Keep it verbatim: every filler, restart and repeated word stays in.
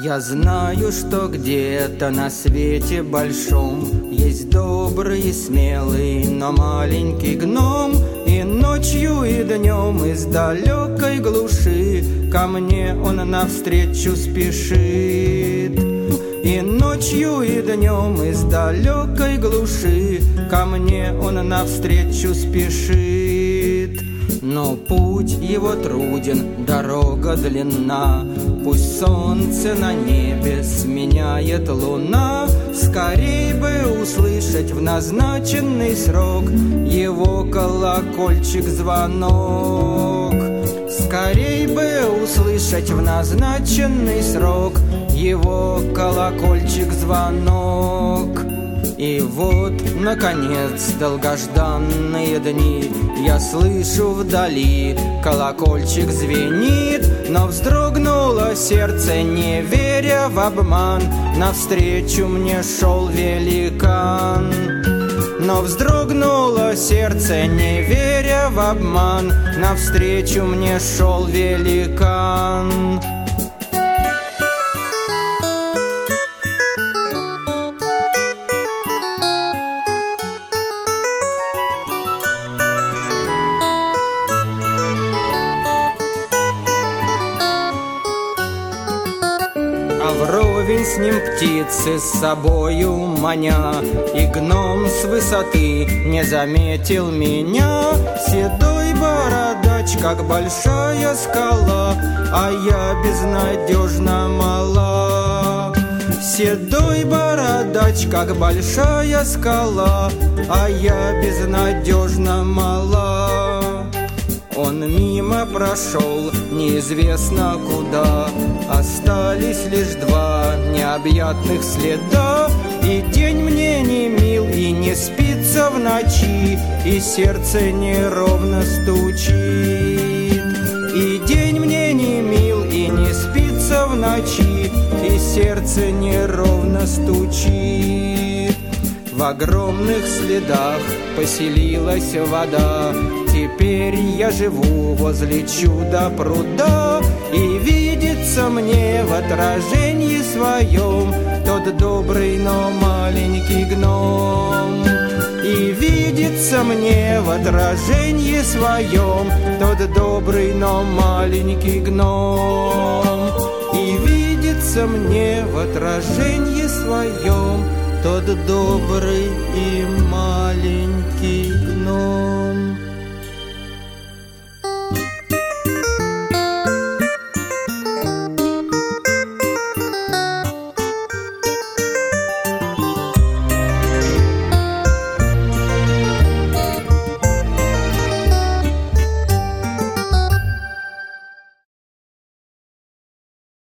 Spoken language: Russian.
Я знаю, что где-то на свете большом есть добрый и смелый, но маленький гном, и ночью, и днем из далекой глуши ко мне он навстречу спешит. И ночью, и днем из далекой глуши ко мне он навстречу спешит. Но путь его труден, дорога длинна, пусть солнце на небе сменяет луна. Скорей бы услышать в назначенный срок его колокольчик звонок. Скорей бы услышать в назначенный срок его колокольчик звонок. И вот, наконец, долгожданные дни, я слышу вдали, колокольчик звенит, но вздрогнуло сердце, не веря в обман, навстречу мне шел великан. Но вздрогнуло сердце, не веря в обман, навстречу мне шел великан. А вровень с ним птицы с собою маня, и гном с высоты не заметил меня. Седой бородач, как большая скала, а я безнадежно мала. Седой бородач, как большая скала, а я безнадежно мала. Он мимо прошел, неизвестно куда, остались лишь два необъятных следа. И день мне не мил, и не спится в ночи, и сердце неровно стучит. И день мне не мил, и не спится в ночи, и сердце неровно стучит. В огромных следах поселилась вода, теперь я живу возле чудо-пруда. И видится мне в отражении своем тот добрый, но маленький гном. И видится мне в отражении своем тот добрый, но маленький гном. И видится мне в отражении своем тот добрый и маленький